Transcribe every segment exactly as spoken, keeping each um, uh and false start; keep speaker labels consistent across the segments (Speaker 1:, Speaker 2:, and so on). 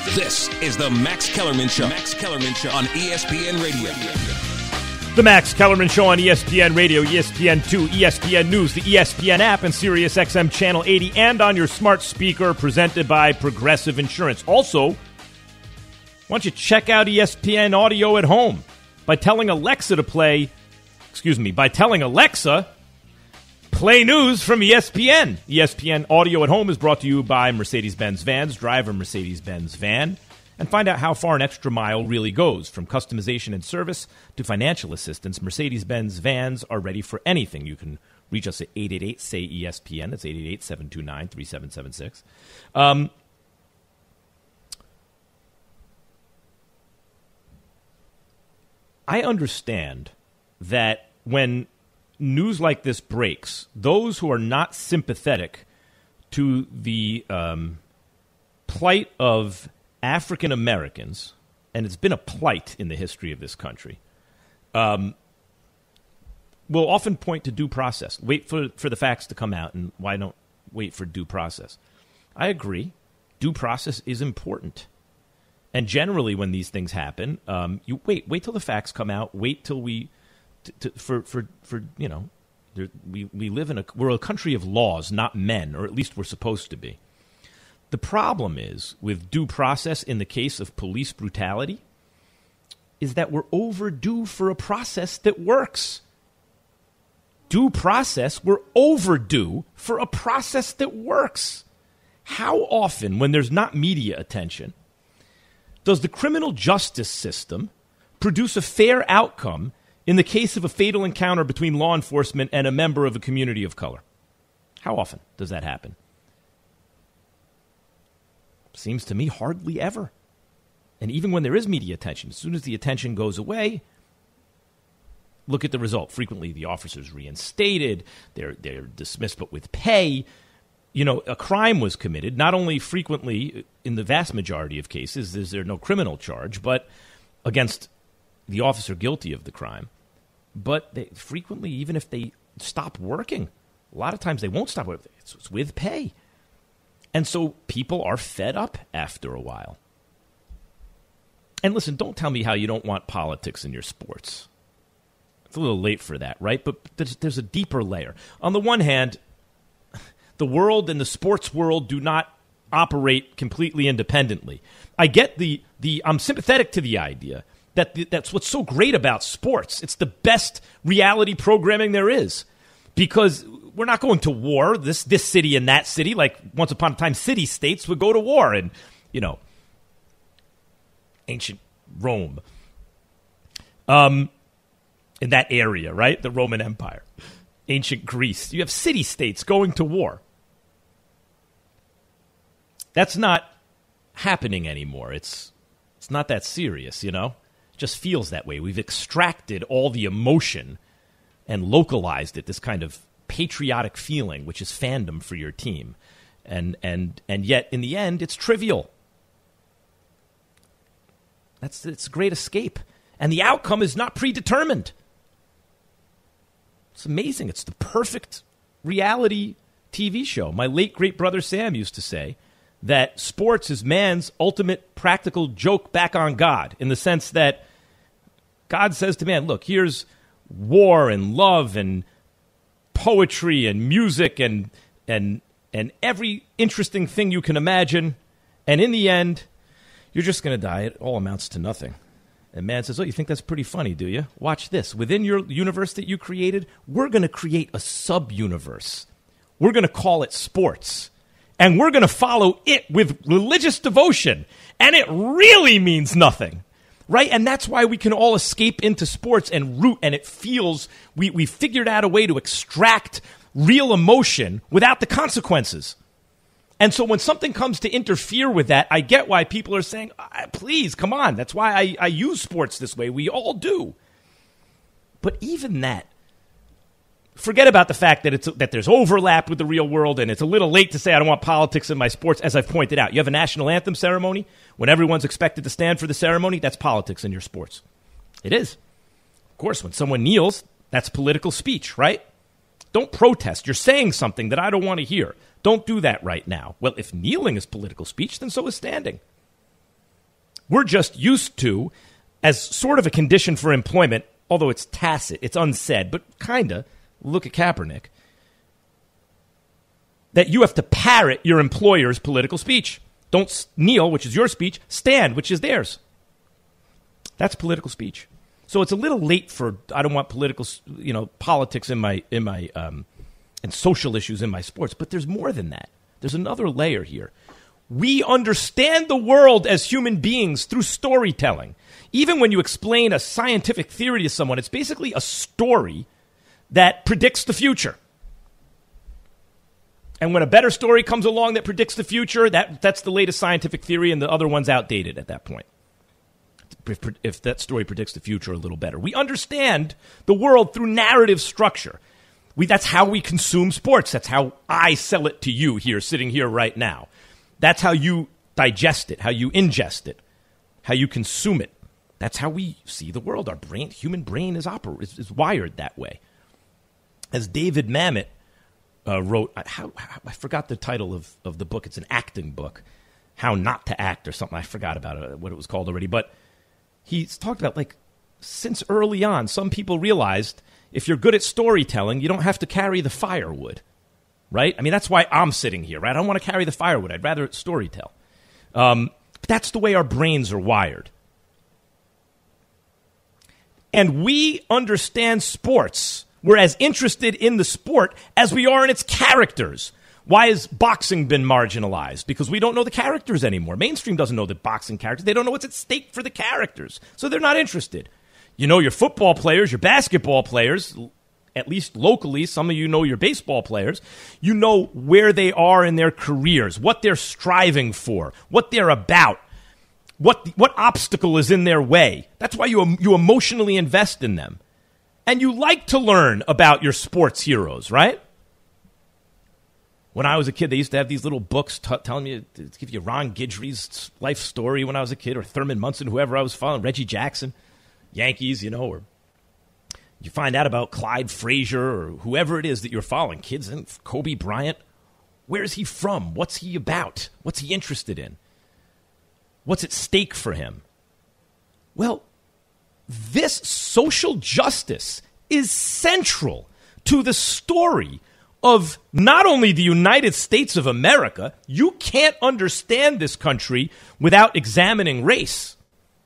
Speaker 1: This is the Max Kellerman Show. Max Kellerman Show on E S P N Radio.
Speaker 2: The Max Kellerman Show on E S P N Radio, E S P N two, E S P N News, the E S P N app, and Sirius X M Channel eighty, and on your smart speaker, presented by Progressive Insurance. Also, why don't you check out E S P N Audio at home by telling Alexa to play, excuse me, by telling Alexa, play news from E S P N. E S P N Audio at home is brought to you by Mercedes-Benz Vans. Drive a Mercedes-Benz van and find out how far an extra mile really goes. From customization and service to financial assistance, Mercedes-Benz Vans are ready for anything. You can reach us at eight eight eight, S A Y, E S P N. That's eight eight eight, seven two nine, three seven seven six. Um, I understand that when news like this breaks, those who are not sympathetic to the um, plight of African Americans, and it's been a plight in the history of this country, um, will often point to due process. Wait for, for the facts to come out, and why don't wait for due process? I agree. Due process is important. And generally when these things happen, um, you wait, wait till the facts come out, wait till we, t- t- for, for, for, you know, there, we, we live in a, we're a country of laws, not men, or at least we're supposed to be. The problem is, with due process in the case of police brutality, is that we're overdue for a process that works. Due process, we're overdue for a process that works. How often, when there's not media attention, does the criminal justice system produce a fair outcome in the case of a fatal encounter between law enforcement and a member of a community of color? How often does that happen? Seems to me hardly ever. And even when there is media attention, as soon as the attention goes away, look at the result. Frequently the officer's reinstated, they're they're dismissed but with pay. You know, a crime was committed. Not only frequently, in the vast majority of cases, is there no criminal charge, but against the officer guilty of the crime. But they, frequently, even if they stop working, a lot of times they won't stop working. It's, it's with pay. And so people are fed up after a while. And listen, don't tell me how you don't want politics in your sports. It's a little late for that, right? But there's, there's a deeper layer. On the one hand, the world and the sports world do not operate completely independently. I get the, the I'm sympathetic to the idea that the, that's what's so great about sports. It's the best reality programming there is, because we're not going to war, this this city and that city, like once upon a time city-states would go to war in, you know, ancient Rome. Um, in that area, right? The Roman Empire. Ancient Greece. You have city-states going to war. That's not happening anymore. It's it's not that serious, you know? It just feels that way. We've extracted all the emotion and localized it, this kind of patriotic feeling, which is fandom for your team. And and and yet, in the end, it's trivial. That's it's a great escape. And the outcome is not predetermined. It's amazing. It's the perfect reality T V show. My late great brother Sam used to say that sports is man's ultimate practical joke back on God, in the sense that God says to man, look, here's war and love and poetry and music and and and every interesting thing you can imagine, and in the end, you're just going to die. It all amounts to nothing. And man says, oh, you think that's pretty funny, do you? Watch this. Within your universe that you created, we're going to create a sub-universe. We're going to call it sports. And we're going to follow it with religious devotion. And it really means nothing. Right? And that's why we can all escape into sports and root, and it feels we, we figured out a way to extract real emotion without the consequences. And so when something comes to interfere with that, I get why people are saying, please, come on. That's why I, I use sports this way. We all do. But even that, forget about the fact that it's that there's overlap with the real world, and it's a little late to say I don't want politics in my sports, as I've pointed out. You have a national anthem ceremony. When everyone's expected to stand for the ceremony, that's politics in your sports. It is. Of course, when someone kneels, that's political speech, right? Don't protest. You're saying something that I don't want to hear. Don't do that right now. Well, if kneeling is political speech, then so is standing. we're just used to, as sort of a condition for employment, although it's tacit, it's unsaid, but kind of, look at Kaepernick, that you have to parrot your employer's political speech. Don't kneel, which is your speech. Stand, which is theirs. That's political speech. So it's a little late for, I don't want political, you know, politics in my, in my, um, and social issues in my sports. But there's more than that. There's another layer here. We understand the world as human beings through storytelling. Even when you explain a scientific theory to someone, it's basically a story that predicts the future. And when a better story comes along that predicts the future, that, that's the latest scientific theory, and the other one's outdated at that point. If, if that story predicts the future a little better. We understand the world through narrative structure. We, that's how we consume sports. That's how I sell it to you here, sitting here right now. That's how you digest it, how you ingest it, how you consume it. That's how we see the world. Our brain, human brain is, oper- is, is wired that way. As David Mamet uh, wrote, how, how, I forgot the title of, of the book. It's an acting book, How Not to Act or something. I forgot about it, what it was called already. But he's talked about, like, since early on, some people realized if you're good at storytelling, you don't have to carry the firewood, right? I mean, that's why I'm sitting here, right? I don't want to carry the firewood. I'd rather storytell. Um, but that's the way our brains are wired. And we understand sports. We're as interested in the sport as we are in its characters. Why has boxing been marginalized? Because we don't know the characters anymore. Mainstream doesn't know the boxing characters. They don't know what's at stake for the characters. So they're not interested. You know your football players, your basketball players, at least locally. Some of you know your baseball players. You know where they are in their careers, what they're striving for, what they're about, what what obstacle is in their way. That's why you you emotionally invest in them. And you like to learn about your sports heroes, right? When I was a kid, they used to have these little books t- telling me to give you Ron Guidry's life story when I was a kid, or Thurman Munson, whoever I was following, Reggie Jackson, Yankees, you know, or you find out about Clyde Frazier or whoever it is that you're following, kids, and Kobe Bryant. Where is he from? What's he about? What's he interested in? What's at stake for him? Well, this social justice is central to the story of not only the United States of America. You can't understand this country without examining race.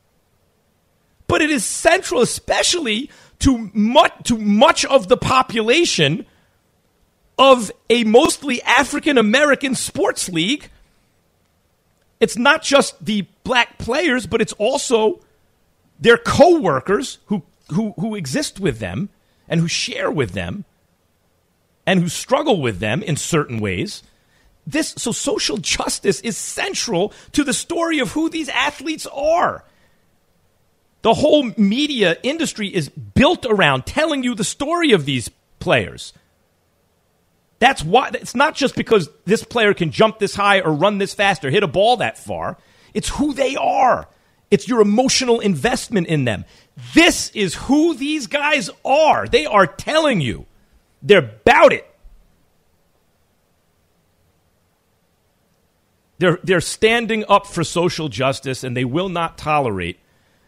Speaker 2: But it is central, especially to much, to much of the population of a mostly African-American sports league. It's not just the black players, but it's also their co-workers who, who, who exist with them and who share with them and who struggle with them in certain ways. This, so social justice is central to the story of who these athletes are. The whole media industry is built around telling you the story of these players. That's why it's not just because this player can jump this high or run this fast or hit a ball that far. It's who they are. It's your emotional investment in them. This is who these guys are. They are telling you. They're about it. They're, they're standing up for social justice, and they will not tolerate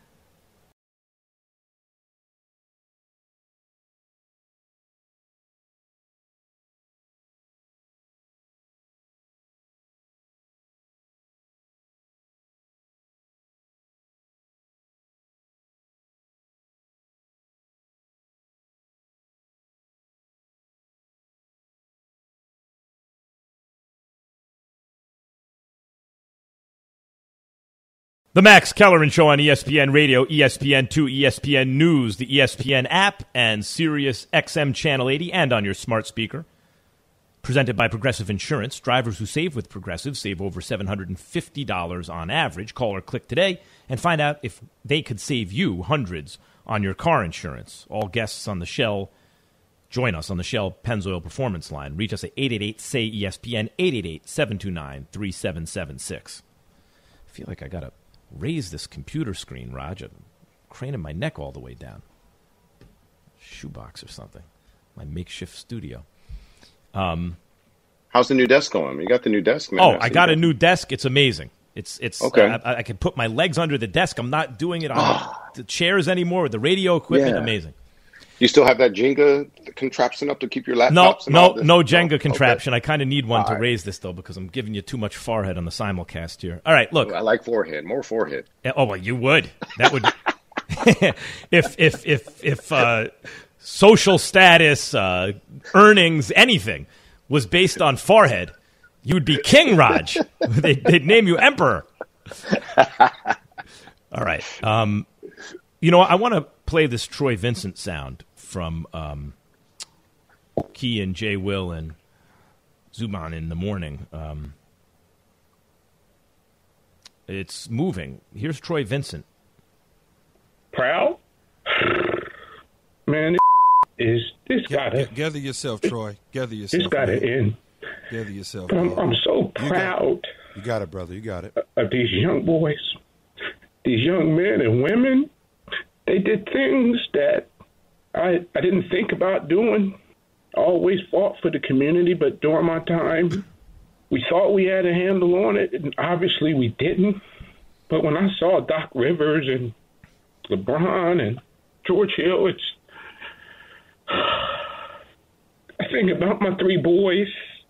Speaker 2: The Max Kellerman Show on E S P N Radio, E S P N two, E S P N News, the E S P N app, and Sirius X M Channel eighty, and on your smart speaker. Presented by Progressive Insurance. Drivers who save with Progressive save over seven hundred fifty dollars on average. Call or click today and find out if they could save you hundreds on your car insurance. All guests on the Shell, join us on the Shell Pennzoil Performance Line. Reach us at eight eight eight, S A Y, E S P N, eight eight eight, seven two nine, three seven seven six. I feel like I got to raise this computer screen, Raj. I'm craning my neck all the way down. Shoebox or something. My makeshift studio. Um,
Speaker 3: How's the new desk going? You got the new desk, man.
Speaker 2: Oh, I got a new desk. It's amazing. It's it's.
Speaker 3: Okay.
Speaker 2: Uh, I, I can put my legs under the desk. I'm not doing it on the chairs anymore with the radio equipment.
Speaker 3: Yeah.
Speaker 2: Amazing.
Speaker 3: You still have that Jenga contraption up to keep your laptops?
Speaker 2: No,
Speaker 3: and all
Speaker 2: no,
Speaker 3: this?
Speaker 2: no Jenga
Speaker 3: Oh,
Speaker 2: contraption.
Speaker 3: okay.
Speaker 2: I kind of need one
Speaker 3: All
Speaker 2: to
Speaker 3: right.
Speaker 2: raise this, though, because I'm giving you too much forehead on the simulcast here. All right, look.
Speaker 3: I like forehead. More forehead.
Speaker 2: Oh, well, you would. That would. if if if if uh, social status, uh, earnings, anything was based on forehead, you would be King Raj. they'd, they'd name you Emperor. All right. Um, you know, I want to play this Troy Vincent sound from um, Key and Jay Will and Zuban in the morning. Um, it's moving. Here's Troy Vincent.
Speaker 4: Proud? Man, this, is this gotta
Speaker 5: Gather yourself, Troy. Gather yourself.
Speaker 4: this gotta
Speaker 5: man.
Speaker 4: end.
Speaker 5: Gather yourself.
Speaker 4: I'm,
Speaker 5: man.
Speaker 4: I'm so
Speaker 5: You got-
Speaker 4: proud
Speaker 5: You got it, brother. You got it.
Speaker 4: of these young boys, these young men and women. They did things that I I didn't think about doing. I always fought for the community, but during my time, we thought we had a handle on it, and obviously we didn't. But when I saw Doc Rivers and LeBron and George Hill, it's I think about my three boys,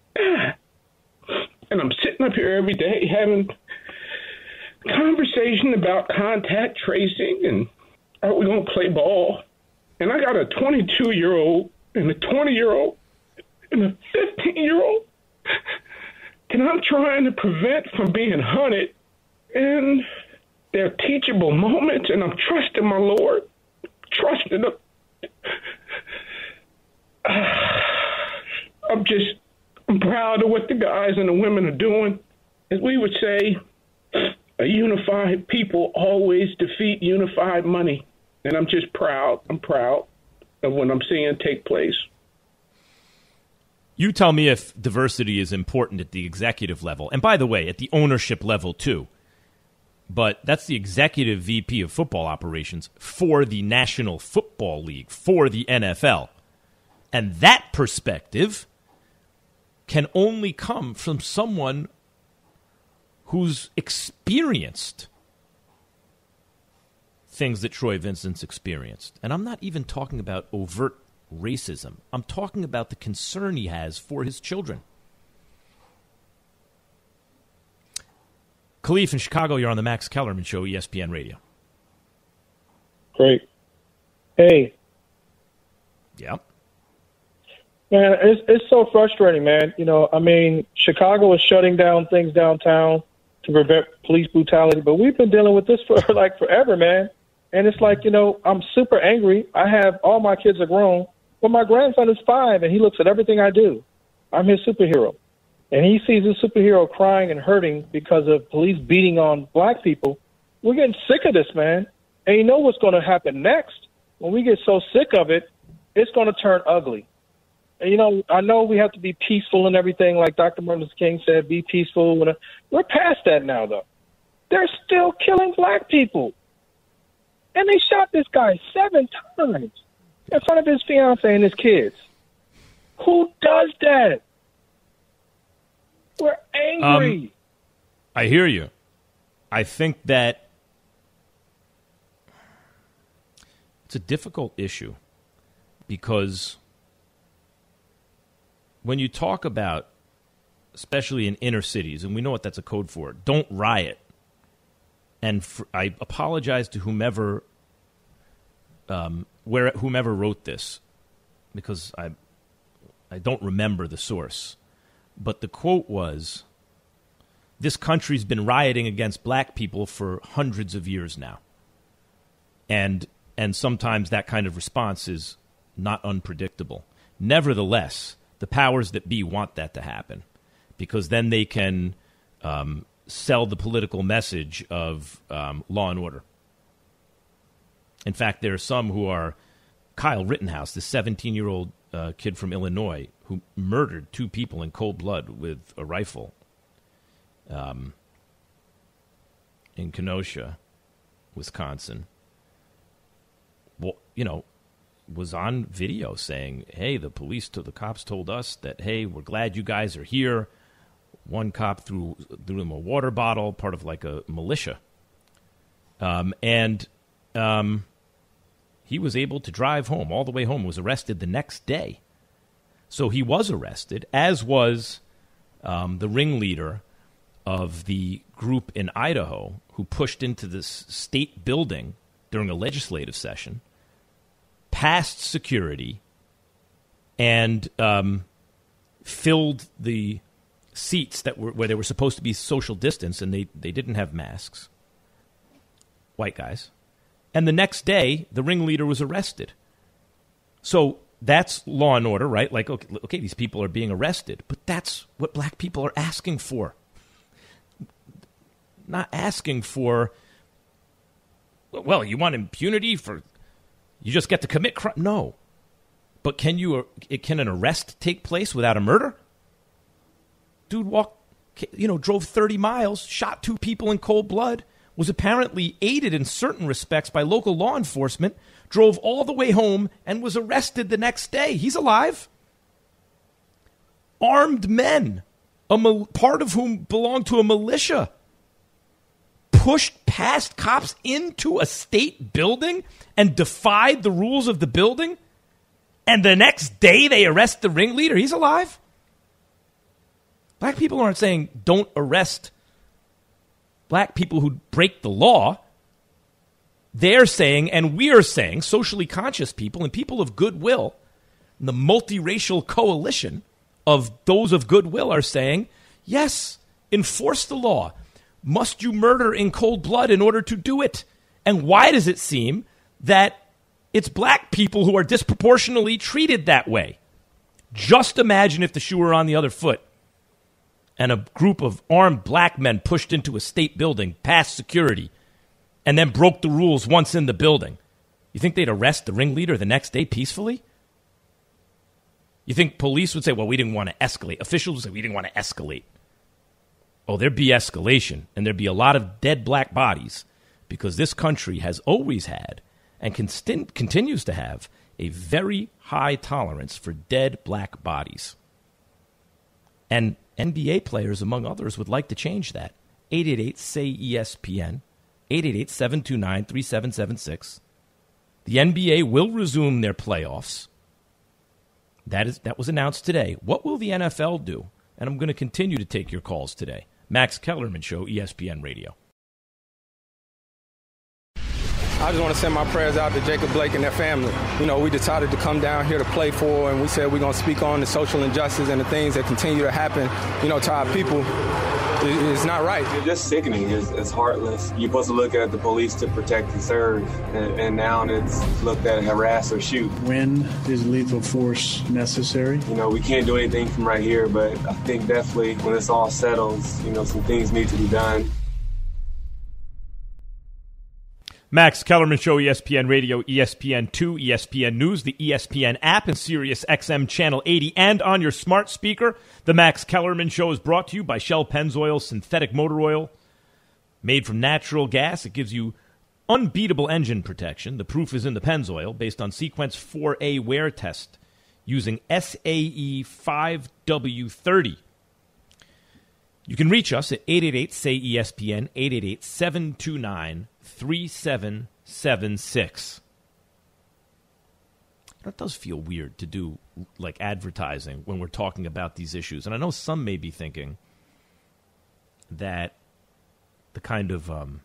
Speaker 4: and I'm sitting up here every day having conversation about contact tracing and are we going to play ball? And I got a twenty-two-year-old and a twenty-year-old and a fifteen-year-old, and I'm trying to prevent from being hunted. And they're teachable moments, and I'm trusting my Lord, trusting him. I'm just, I'm proud of what the guys and the women are doing. As we would say, a unified people always defeat unified money. And I'm just proud. I'm proud of what I'm seeing take place.
Speaker 2: You tell me if diversity is important at the executive level. And by the way, at the ownership level, too. But that's the executive V P of football operations for the National Football League, for the N F L. And that perspective can only come from someone who's experienced things that Troy Vincent's experienced. And I'm not even talking about overt racism. I'm talking about the concern he has for his children. Khalif in Chicago, you're on the Max Kellerman Show, E S P N Radio.
Speaker 6: Great. Hey,
Speaker 2: Yep.
Speaker 6: man, it's it's so frustrating, man. You know, I mean, Chicago is shutting down things downtown to prevent police brutality, but we've been dealing with this for like forever, man. And it's like, you know, I'm super angry. I have all my kids are grown, but my grandson is five, and he looks at everything I do. I'm his superhero. And he sees his superhero crying and hurting because of police beating on black people. We're getting sick of this, man. And you know what's going to happen next? When we get so sick of it, it's going to turn ugly. And, you know, I know we have to be peaceful and everything, like Doctor Martin Luther King said, be peaceful. We're past that now, though. They're still killing black people. And they shot this guy seven times in front of his fiance and his kids. Who does that? We're angry.
Speaker 2: Um, I hear you. I think that it's a difficult issue because when you talk about, especially in inner cities, and we know what that's a code for, don't riot. And for, I apologize to whomever, um, where whomever wrote this, because I, I don't remember the source. But the quote was, "This country's been rioting against black people for hundreds of years now," and and sometimes that kind of response is not unpredictable. Nevertheless, the powers that be want that to happen because then they can. Um, sell the political message of um, law and order. In fact, there are some who are Kyle Rittenhouse, the seventeen-year-old uh, kid from Illinois who murdered two people in cold blood with a rifle um, in Kenosha, Wisconsin. Well, you know, was on video saying, hey, the police, to the cops told us that, hey, we're glad you guys are here. One cop threw, threw him a water bottle, part of like a militia. Um, and um, he was able to drive home, all the way home, was arrested the next day. So he was arrested, as was um, the ringleader of the group in Idaho who pushed into this state building during a legislative session, passed security, and um, filled the seats that were where they were supposed to be social distance, and they, they didn't have masks. White guys. And the next day, the ringleader was arrested. So that's law and order, right? Like, okay, okay, these people are being arrested, but that's what black people are asking for. Not asking for, well, you want impunity for, you just get to commit crime. No. But can you, can an arrest take place without a murder? Dude walked, you know, drove thirty miles, shot two people in cold blood, was apparently aided in certain respects by local law enforcement, drove all the way home, and was arrested the next day. He's alive. Armed men, a mil- part of whom belonged to a militia, pushed past cops into a state building and defied the rules of the building, and the next day they arrest the ringleader. He's alive. Black people aren't saying don't arrest black people who break the law. They're saying, and we're saying, socially conscious people and people of goodwill, the multiracial coalition of those of goodwill are saying, yes, enforce the law. Must you murder in cold blood in order to do it? And why does it seem that it's black people who are disproportionately treated that way? Just imagine if the shoe were on the other foot and a group of armed black men pushed into a state building, past security, and then broke the rules once in the building. You think they'd arrest the ringleader the next day peacefully? You think police would say, well, we didn't want to escalate. Officials would say, we didn't want to escalate. Oh, there'd be escalation, and there'd be a lot of dead black bodies, because this country has always had and con- continues to have a very high tolerance for dead black bodies. And N B A players, among others, would like to change that. eight eight eight, S A Y, E S P N, eight eight eight, seven two nine, three seven seven six. The N B A will resume their playoffs. That is that was announced today. What will the N F L do? And I'm going to continue to take your calls today. Max Kellerman Show, E S P N Radio.
Speaker 7: I just want to send my prayers out to Jacob Blake and their family. You know, we decided to come down here to play for, and we said we're going to speak on the social injustice and the things that continue to happen, you know, to our people. It's not right.
Speaker 8: It's just sickening. It's, it's heartless. You're supposed to look at the police to protect and serve, and, and now it's looked at harass or shoot.
Speaker 9: When is lethal force necessary?
Speaker 8: You know, we can't do anything from right here, but I think definitely when this all settles, you know, some things need to be done.
Speaker 2: Max Kellerman Show, E S P N Radio, E S P N two, E S P N News, the E S P N app, and Sirius X M Channel eighty, and on your smart speaker. The Max Kellerman Show is brought to you by Shell Pennzoil Synthetic Motor Oil. Made from natural gas, it gives you unbeatable engine protection. The proof is in the Pennzoil, based on Sequence four A wear test using S A E five W thirty. You can reach us at eight eight eight, S A Y, E S P N, eight eight eight, seven two nine, three seven seven six. It does feel weird to do like advertising when we're talking about these issues. And I know some may be thinking that the kind of um,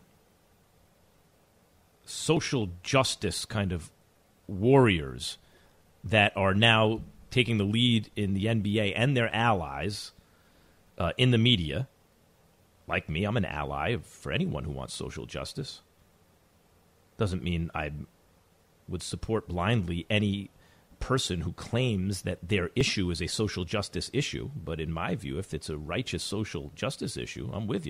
Speaker 2: social justice kind of warriors that are now taking the lead in the N B A and their allies uh, in the media, like me, I'm an ally for anyone who wants social justice. Doesn't mean I would support blindly any person who claims that their issue is a social justice issue. But in my view, if it's a righteous social justice issue, I'm with you.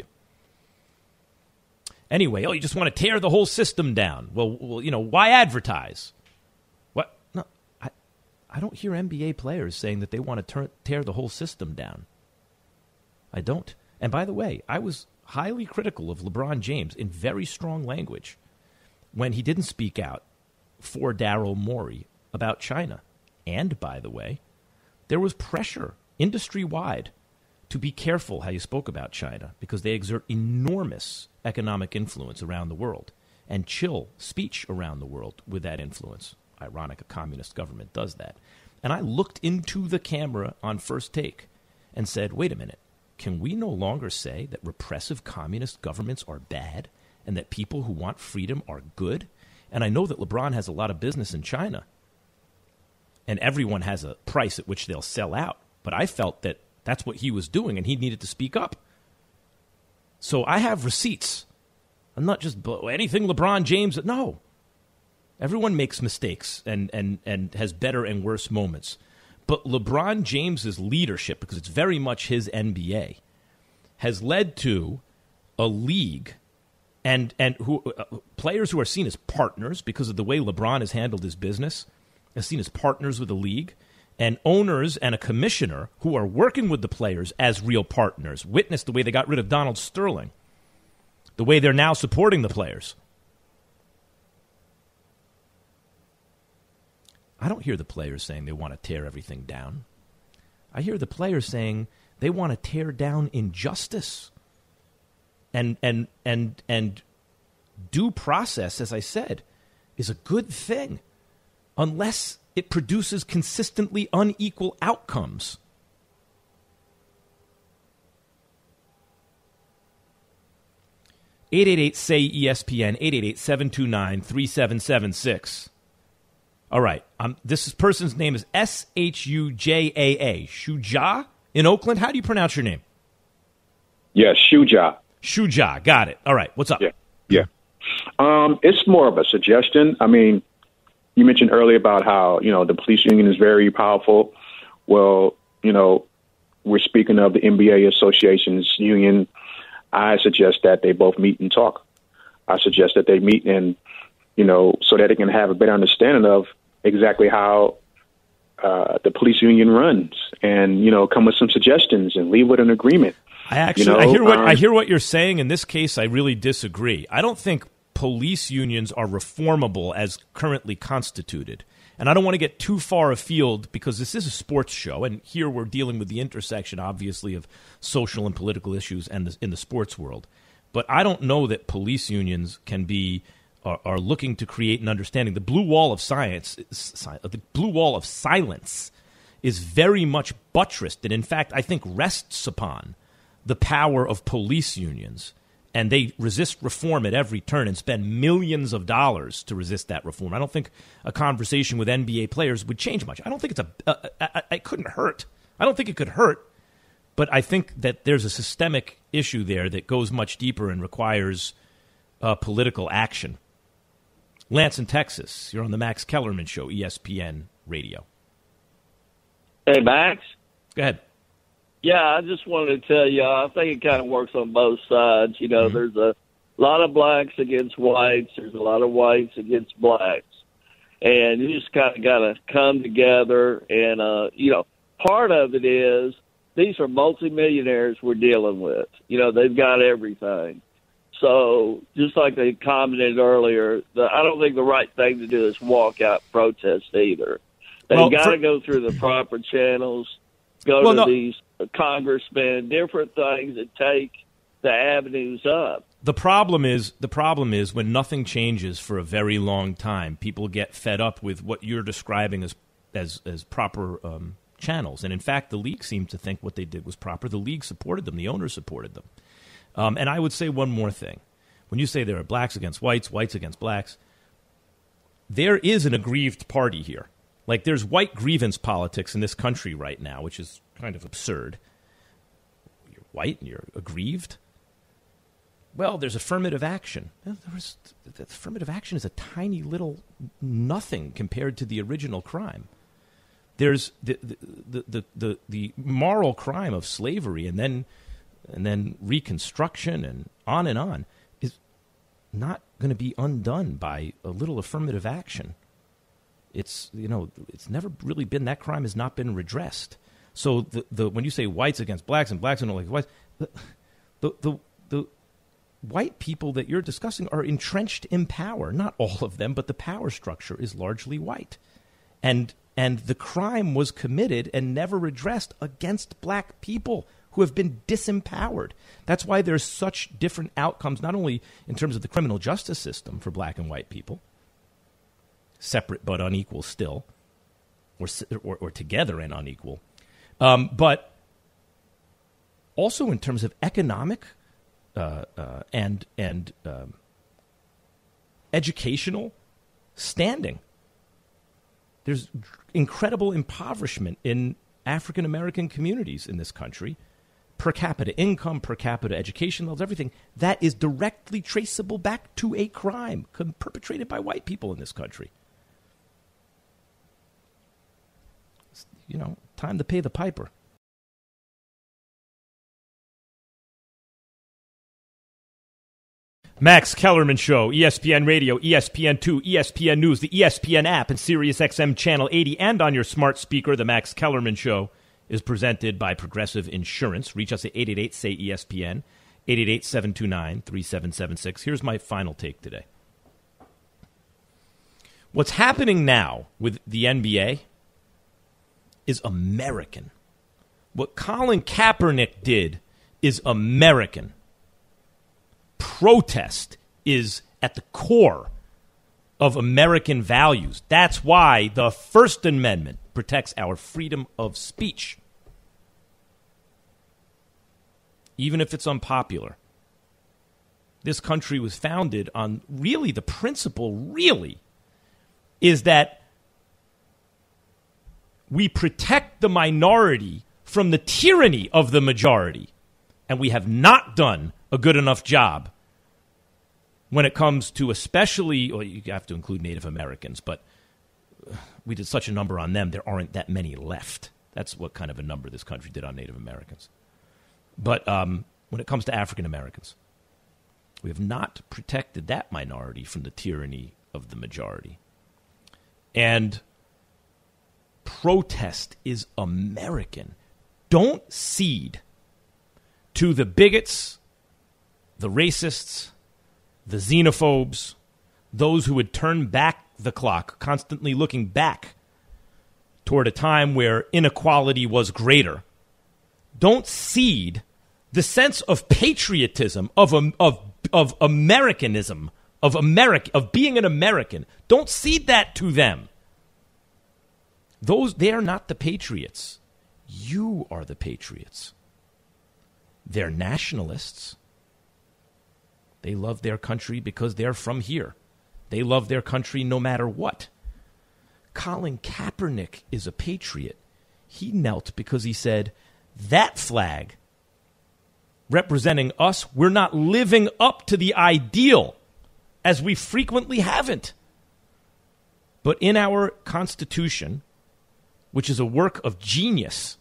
Speaker 2: Anyway, oh, you just want to tear the whole system down. Well, well you know, why advertise? What? No, I, I don't hear N B A players saying that they want to turn, tear the whole system down. I don't. And by the way, I was highly critical of LeBron James in very strong language when he didn't speak out for Daryl Morey about China. And, by the way, there was pressure industry-wide to be careful how you spoke about China, because they exert enormous economic influence around the world and chill speech around the world with that influence. Ironic, a communist government does that. And I looked into the camera on First Take and said, wait a minute, can we no longer say that repressive communist governments are bad and that people who want freedom are good? And I know that LeBron has a lot of business in China, and everyone has a price at which they'll sell out. But I felt that that's what he was doing, and he needed to speak up. So I have receipts. I'm not just anything LeBron James. No. Everyone makes mistakes and, and, and has better and worse moments. But LeBron James's leadership, because it's very much his N B A, has led to a league and and who uh, players who are seen as partners because of the way LeBron has handled his business, are seen as partners with the league, and owners and a commissioner who are working with the players as real partners. Witness the way they got rid of Donald Sterling, the way they're now supporting the players. I don't hear the players saying they want to tear everything down. I hear the players saying they want to tear down injustice. And and and and due process, as I said, is a good thing unless it produces consistently unequal outcomes. eight eight eight, S A Y, E S P N, eight eight eight, seven two nine, three seven seven six. All right. Um, this person's name is S H U J A A. Shuja in Oakland. How do you pronounce your name?
Speaker 10: Yes, Shuja.
Speaker 2: Shuja. Got it. All right. What's up?
Speaker 10: Yeah. Yeah. Um, it's more of a suggestion. I mean, you mentioned earlier about how, you know, the police union is very powerful. Well, you know, we're speaking of the N B A Association's union. I suggest that they both meet and talk. I suggest that they meet and, you know, so that they can have a better understanding of exactly how uh, the police union runs and, you know, come with some suggestions and leave with an agreement.
Speaker 2: I actually,
Speaker 10: you know,
Speaker 2: I hear what
Speaker 10: um,
Speaker 2: I hear what you're saying. In this case, I really disagree. I don't think police unions are reformable as currently constituted. And I don't want to get too far afield because this is a sports show, and here we're dealing with the intersection, obviously, of social and political issues and the, in the sports world. But I don't know that police unions can be are, are looking to create an understanding. The blue wall of science, the blue wall of silence, is very much buttressed, and in fact, I think rests upon the power of police unions. And they resist reform at every turn and spend millions of dollars to resist that reform. I don't think a conversation with N B A players would change much. I don't think it's a. Uh, uh, it couldn't hurt. I don't think it could hurt. But I think that there's a systemic issue there that goes much deeper and requires uh, political action. Lance in Texas, you're on the Max Kellerman Show, E S P N Radio.
Speaker 11: Hey, Max.
Speaker 2: Go ahead.
Speaker 11: Yeah, I just wanted to tell you, I think it kind of works on both sides. You know, mm-hmm. There's a lot of blacks against whites. There's a lot of whites against blacks. And you just kind of got to come together. And, uh, you know, part of it is these are multimillionaires we're dealing with. You know, they've got everything. So just like they commented earlier, the, I don't think the right thing to do is walk out and protest either. They've well, got to for- go through the proper channels, go well, to no. these congressmen, different things that take the avenues up.
Speaker 2: The problem is the problem is when nothing changes for a very long time, people get fed up with what you're describing as as as proper um, channels. And in fact, the league seemed to think what they did was proper. The league supported them. The owners supported them. Um, and I would say one more thing: when you say there are blacks against whites, whites against blacks, there is an aggrieved party here. Like there's white grievance politics in this country right now, which is kind of absurd. You're white and you're aggrieved. Well, there's affirmative action. There was, the affirmative action is a tiny little nothing compared to the original crime. There's the the the the, the, the moral crime of slavery and then and then Reconstruction and on and on is not going to be undone by a little affirmative action. It's, you know, it's never really been, that crime has not been redressed. So the, the when you say whites against blacks and blacks and all like whites, the, the the the white people that you're discussing are entrenched in power. Not all of them, but the power structure is largely white. And and the crime was committed and never redressed against black people who have been disempowered. That's why there's such different outcomes, not only in terms of the criminal justice system for black and white people, separate but unequal still, or or, or together and unequal, um, but also in terms of economic uh, uh, and and um, educational standing. There's incredible impoverishment in African American communities in this country. Per capita income, per capita education levels, everything. That is directly traceable back to a crime perpetrated by white people in this country. You know, time to pay the piper. Max Kellerman Show, E S P N Radio, E S P N two, E S P N News, the E S P N app, and Sirius X M Channel eighty, and on your smart speaker. The Max Kellerman Show is presented by Progressive Insurance. Reach us at eight eight eight, S A Y, E S P N, eight eight eight, seven two nine, three seven seven six. Here's my final take today. What's happening now with the N B A is American. What Colin Kaepernick did is American. Protest is at the core of American values. That's why the First Amendment protects our freedom of speech, even if it's unpopular. This country was founded on really the principle, really, is that we protect the minority from the tyranny of the majority. And we have not done a good enough job when it comes to especially, well, you have to include Native Americans, but we did such a number on them, there aren't that many left. That's what kind of a number this country did on Native Americans. But um, when it comes to African Americans, we have not protected that minority from the tyranny of the majority. And protest is American. Don't cede to the bigots, the racists, the xenophobes, those who would turn back the clock, constantly looking back toward a time where inequality was greater. Don't cede the sense of patriotism, of of of Americanism, of America, of being an American. Don't cede that to them. Those they are not the patriots. You are the patriots. They're nationalists. They love their country because they're from here. They love their country no matter what. Colin Kaepernick is a patriot. He knelt because he said, that flag representing us, we're not living up to the ideal, as we frequently haven't. But in our Constitution, which is a work of genius,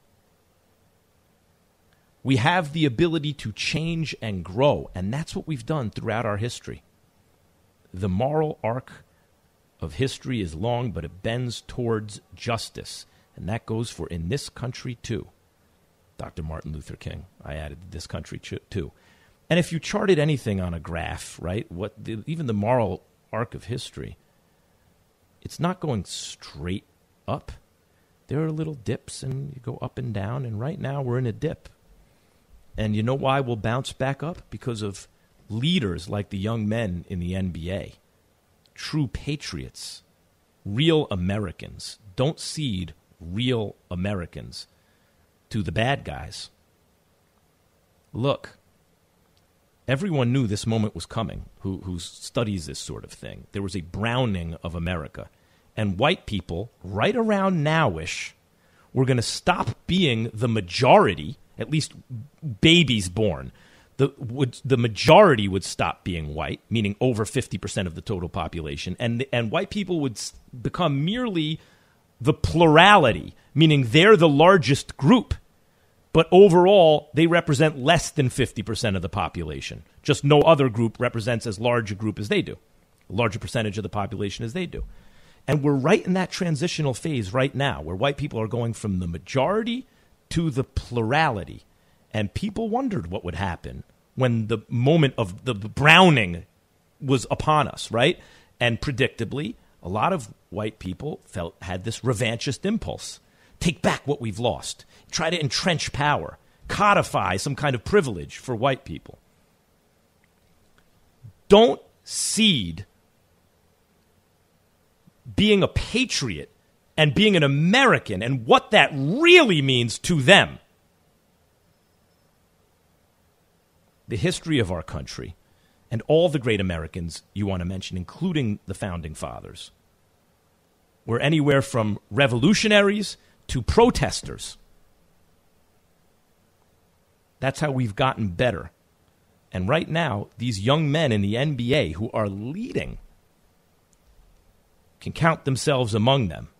Speaker 2: we have the ability to change and grow, and that's what we've done throughout our history. The moral arc of history is long, but it bends towards justice, and that goes for in this country too. Doctor Martin Luther King, I added this country too. And if you charted anything on a graph, right, what the, even the moral arc of history, it's not going straight up. There are little dips, and you go up and down, and right now we're in a dip. And you know why we'll bounce back up? Because of leaders like the young men in the N B A. True patriots. Real Americans. Don't cede real Americans to the bad guys. Look, everyone knew this moment was coming who, who studies this sort of thing. There was a browning of America. And white people, right around now-ish, were going to stop being the majority, at least babies born. The, would, the majority would stop being white, meaning over fifty percent of the total population, and, and white people would become merely the plurality, meaning they're the largest group, but overall they represent less than fifty percent of the population. Just no other group represents as large a group as they do, a larger percentage of the population as they do. And we're right in that transitional phase right now, where white people are going from the majority to the plurality. And people wondered what would happen when the moment of the browning was upon us, right? And predictably, a lot of white people felt had this revanchist impulse. Take back what we've lost. Try to entrench power. codify some kind of privilege for white people. Don't cede being a patriot and being an American and what that really means to them. The history of our country and all the great Americans you want to mention, including the Founding Fathers, were anywhere from revolutionaries to protesters. That's how we've gotten better. And right now, these young men in the N B A who are leading can count themselves among them.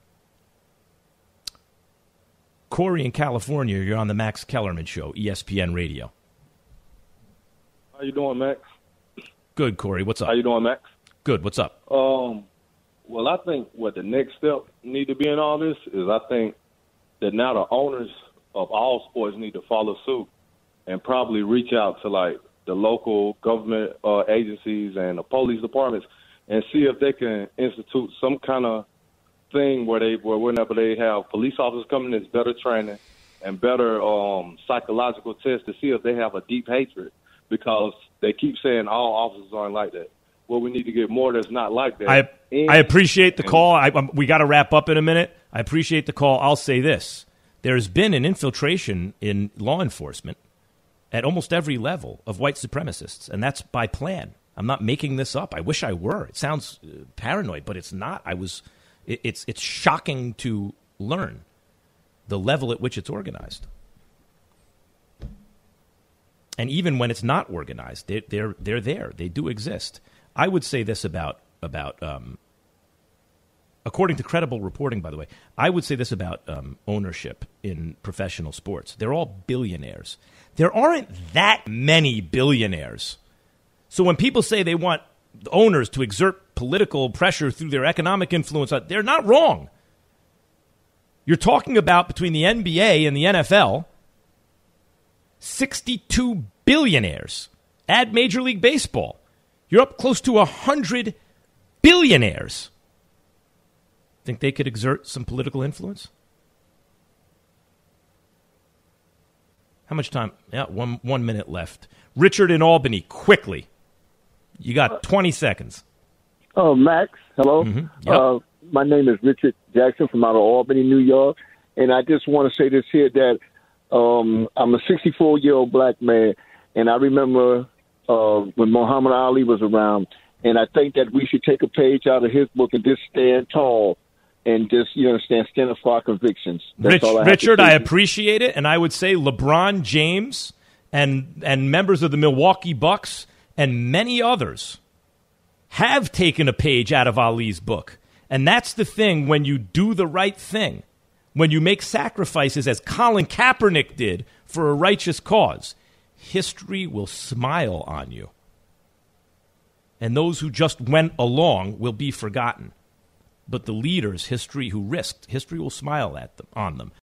Speaker 2: Corey in California, you're on the Max Kellerman Show, E S P N Radio.
Speaker 12: How you doing, Max?
Speaker 2: Good, Corey. What's up?
Speaker 12: How you doing, Max?
Speaker 2: Good. What's up?
Speaker 12: Um, well, I think what the next step need to be in all this is I think that now the owners of all sports need to follow suit and probably reach out to, like, the local government uh, agencies and the police departments and see if they can institute some kind of thing where they, where whenever they have police officers coming, there's better training and better um, psychological tests to see if they have a deep hatred, because they keep saying all officers aren't like that. Well, we need to get more that's not like that.
Speaker 2: I
Speaker 12: and,
Speaker 2: I appreciate the call. I, um, we got to wrap up in a minute. I appreciate the call. I'll say this. There's been an infiltration in law enforcement at almost every level of white supremacists, and that's by plan. I'm not making this up. I wish I were. It sounds uh, paranoid, but it's not. I was. It, it's it's shocking to learn the level at which it's organized. And even when it's not organized, they, they're they're there. They do exist. I would say this about about um, according to credible reporting, by the way, I would say this about um, ownership in professional sports. They're all billionaires. There aren't that many billionaires. So when people say they want owners to exert political pressure through their economic influence, they're not wrong. You're talking about, between the N B A and the N F L, sixty-two billionaires. Add Major League Baseball. You're up close to one hundred billionaires. Think they could exert some political influence? How much time? Yeah, one one minute left. Richard in Albany, quickly. You got twenty seconds.
Speaker 13: Oh, Max, hello.
Speaker 2: Mm-hmm. Yep.
Speaker 13: Uh, my name is Richard Jackson from out of Albany, New York. And I just want to say this here, that um, I'm a sixty-four-year-old black man, and I remember uh, when Muhammad Ali was around, and I think that we should take a page out of his book and just stand tall and just, you understand, stand up for our convictions. That's
Speaker 2: Rich,
Speaker 13: all I have
Speaker 2: Richard,
Speaker 13: to say.
Speaker 2: I appreciate it, and I would say LeBron James and and members of the Milwaukee Bucks and many others have taken a page out of Ali's book. And that's the thing, when you do the right thing, when you make sacrifices, as Colin Kaepernick did, for a righteous cause, history will smile on you. And those who just went along will be forgotten. But the leaders, history, who risked, history will smile at them, on them.